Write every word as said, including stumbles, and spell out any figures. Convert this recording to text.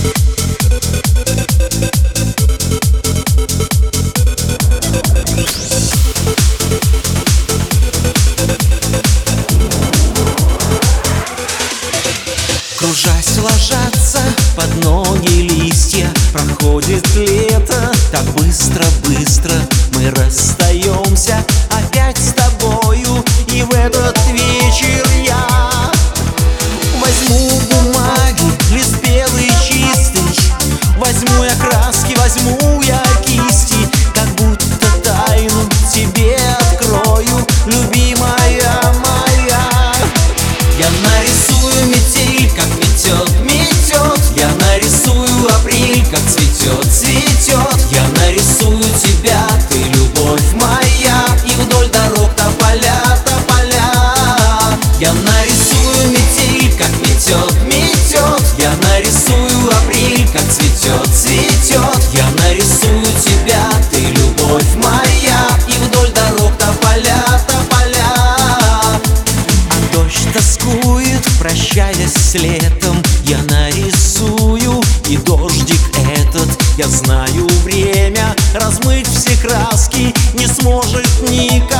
Кружась ложатся под ноги листья. Проходит лето так быстро-быстро. Мы расстаемся опять с тобою. И в этот вечер я возьму бумаги, лист белый чистый. Возьму я краски, возьму я кисти. Как будто тайну тебе открою, любимая моя. Я нарисую метель, как метет, метет. Я нарисую апрель, как цветет, цветет. Я нарисую тебя, ты любовь моя. И вдоль дорог тополя, тополя. Я нарисую метель, как метет, метет. Я нарисую апрель, как цветет, цветет. Я нарисую тебя, ты любовь моя. И вдоль дорог тополя, тополя. А дождь тоскует, прощаясь с летом. Я нарисую, и дождик этот, я знаю, время размыть все краски не сможет никак.